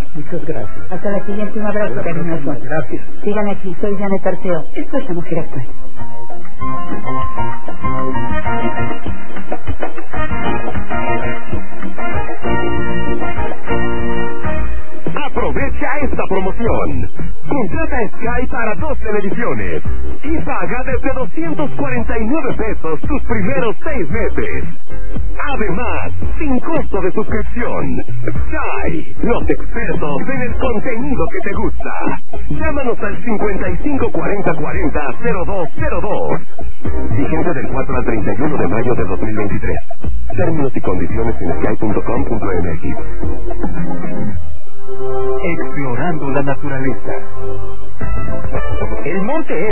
Muchas gracias. Hasta la siguiente, un abrazo cariñoso. Gracias. Sigan aquí, soy Janet Arceo. Esto es La Mujer Actual. Aprovecha esta promoción. Contrata Sky para 2 televisiones y paga desde 249 pesos tus primeros 6 meses. Además, sin costo de suscripción. Sky, los expertos en el contenido que te gusta. Llámanos al 5540400202. Vigente del 4 al 31 de mayo de 2023. Términos y condiciones en sky.com.mx. Explorando la naturaleza. El monte